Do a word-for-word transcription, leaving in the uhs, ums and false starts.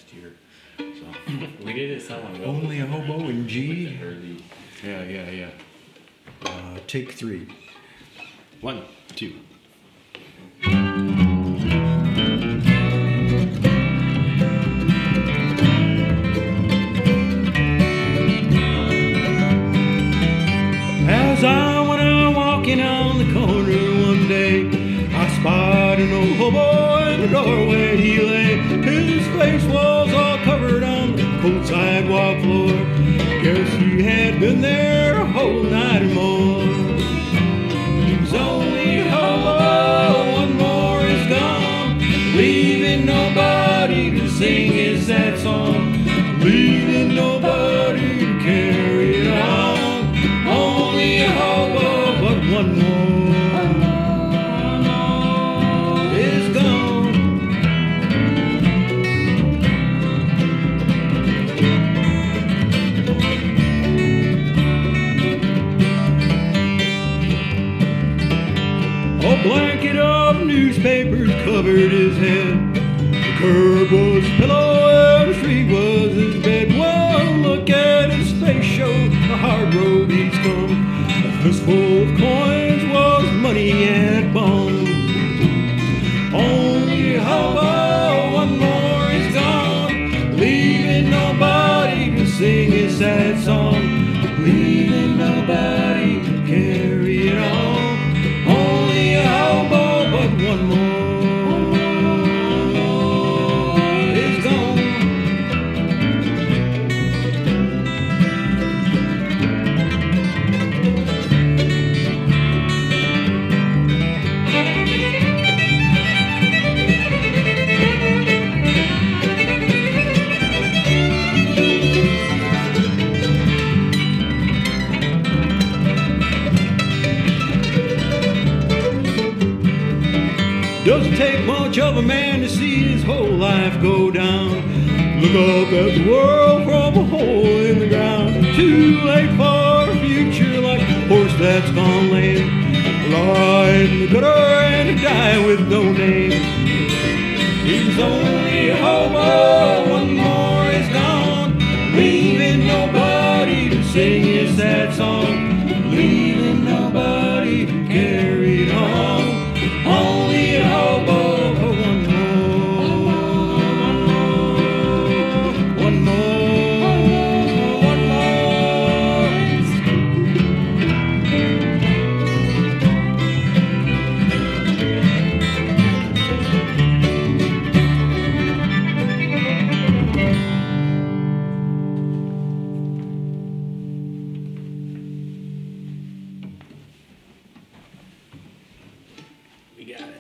last year. So we did it so long ago. Only a hobo in G. Early. Yeah, yeah, yeah. Uh, take three. One, two. As I went out walking on the corner one day, I spied an old hobo in the doorway he lay. His face was all covered on the cold sidewalk floor. Guess he had been there a whole night or more. He was only a hobo, one more is gone, leaving nobody to sing his sad song, leaving nobody to carry it on. Only a hobo, but one more is gone. A blanket of newspapers covered his head. The curb was his pillow and the street was his bed. One look at his face showed the hard road he's come. A fistful of coins was money and bonds. Only a hobo, one more is gone, leaving nobody to sing his sad song, leaving nobody to carry it on. Only a hobo, but one more is gone. Doesn't take much of a man to see his whole life go down. Look up at the world from a hole in the ground. Too late for a future like a horse that's gone lame. Lie in the gutter and die with no name. He's only a hobo, one more is gone, leaving nobody to sing his sad song, leaving nobody to carry it on. Only a hobo, but one more, one more, one We got it.